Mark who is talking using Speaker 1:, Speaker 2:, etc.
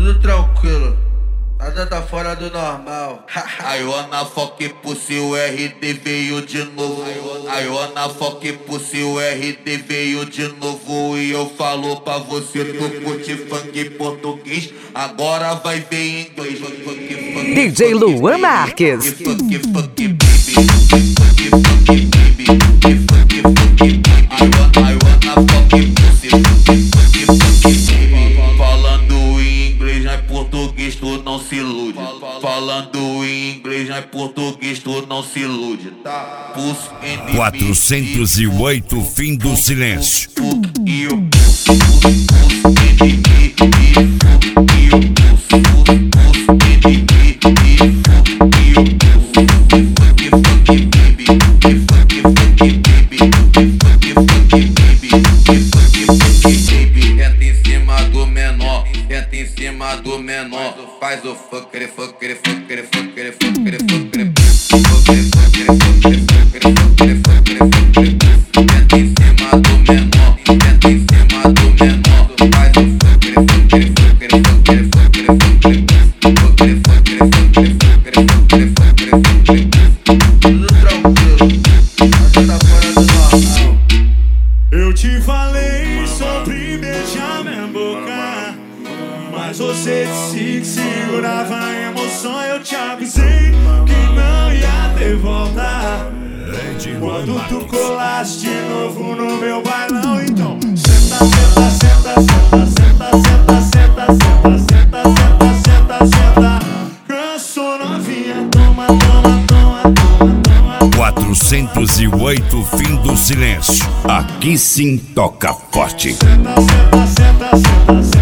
Speaker 1: Tudo tranquilo, nada tá fora do normal.
Speaker 2: I wanna fuck pussy, o RD veio de novo. I wanna fuck pussy, o RD veio de novo. E eu falo pra você, tu curte funk português, agora vai ver inglês.
Speaker 3: DJ Luan Marques.
Speaker 2: Falando em inglês, não é português, tu não se ilude. Falando em inglês, não é português, tu não se ilude.
Speaker 4: 408, fim do silêncio.
Speaker 2: Entra em cima do menor, faz o fucker, fucker, fucker, fucker, fucker, fucker. Entra em cima do menor, entra em cima do menor, faz o fucker, fucker, fucker, fucker, fucker, fucker, fucker, fucker, fucker, fucker.
Speaker 1: Tudo tranquilo, nada tá fora do normal.
Speaker 5: Eu te falei sobre beijar minha boca, mas você disse que segurava a emoção. Eu te avisei que não ia ter volta quando tu colaste de novo no meu bailão. Então senta, senta, senta, senta, senta, senta, senta, senta, senta, senta, senta, senta. Cansou novinha, toma, toma, toma, toma, toma.
Speaker 4: 408, fim do silêncio. Aqui sim toca forte.
Speaker 5: Senta, senta, senta, senta, senta.